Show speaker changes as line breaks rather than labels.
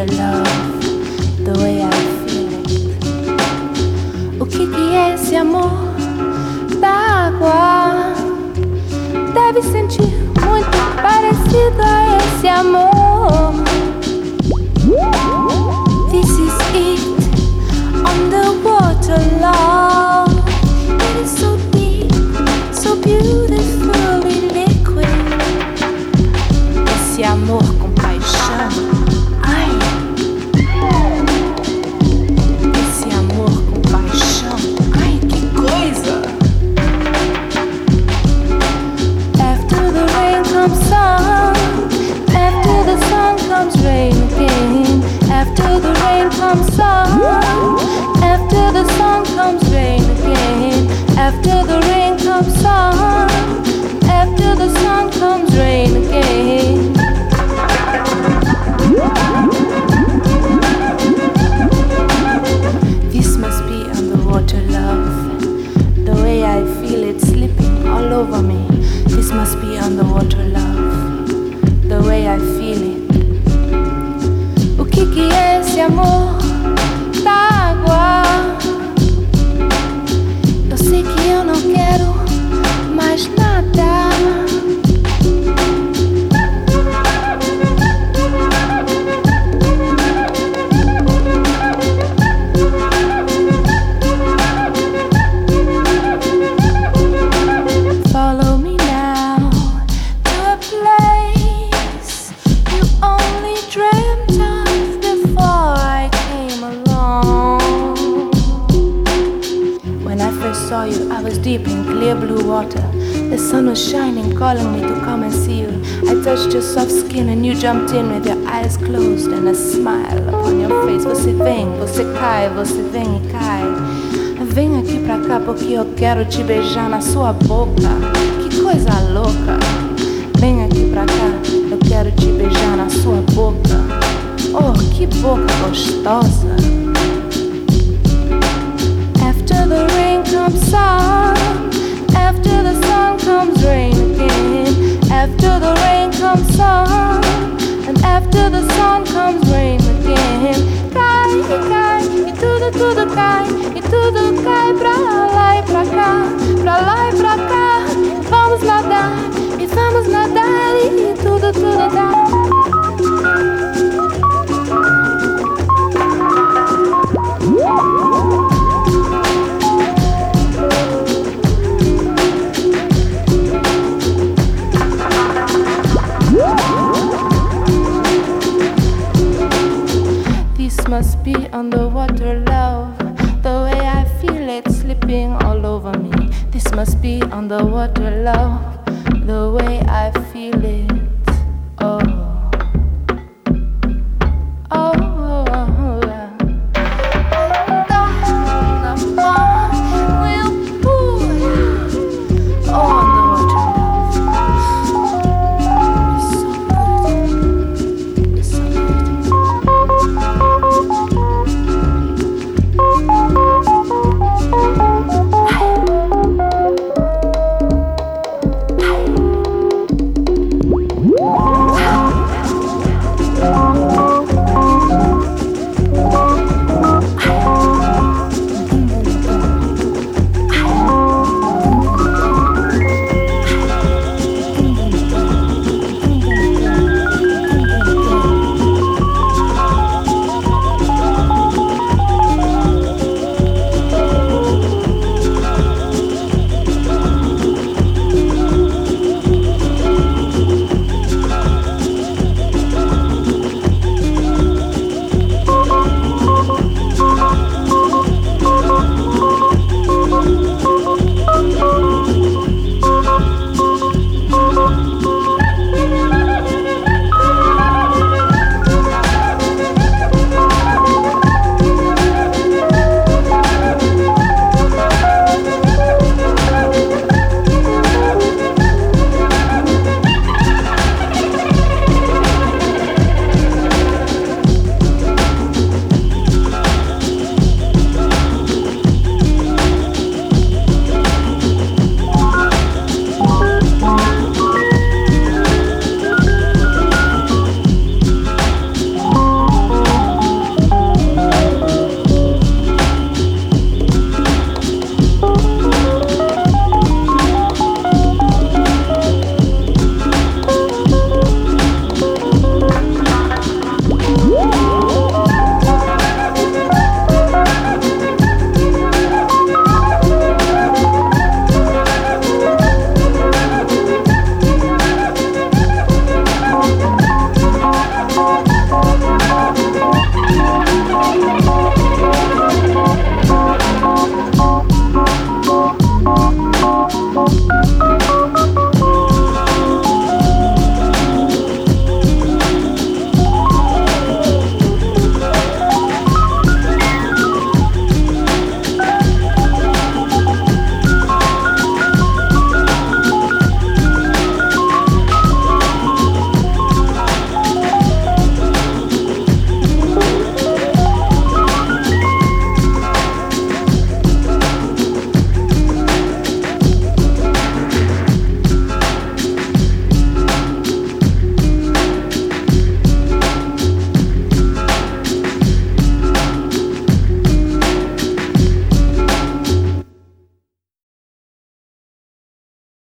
love, the way I feel it. O que é esse amor da água? Deve sentir muito parecido a esse amor. This is it, underwater love. It is so deep, so beautifully liquid. Esse amor com paixão, ai. Esse amor com paixão, ai, que coisa. After the rain comes sun, after the sun comes rain again. After the rain comes sun, after the sun comes rain again. After the rain comes sun, after the sun comes rain again. This must be underwater love, the way I feel it slipping all over me. This must be underwater love, the way I feel it. O que é esse amor da água? Eu sei que eu não quero mais nada. Follow me now to a place you only dreamt of before I came along. When I first saw you, I was deep in clear blue water. The sun was shining, calling me to come and see you. I touched your soft skin and you jumped in with your eyes closed and a smile upon your face. Você vem, você cai, você vem e cai. Vem aqui pra cá porque eu quero te beijar na sua boca. Que coisa louca. Vem aqui pra cá, eu quero te beijar na sua boca. Oh, que boca gostosa. After the rain comes sun, after the sun comes rain again. After the rain comes sun, and after the sun comes rain again. Cai, cai, e tudo cai, e tudo cai pra lá e pra cá, pra lá e pra cá. Vamos nadar, e tudo dá. This must be underwater love, the way I feel it slipping all over me. This must be underwater love, the way I feel it. Oh.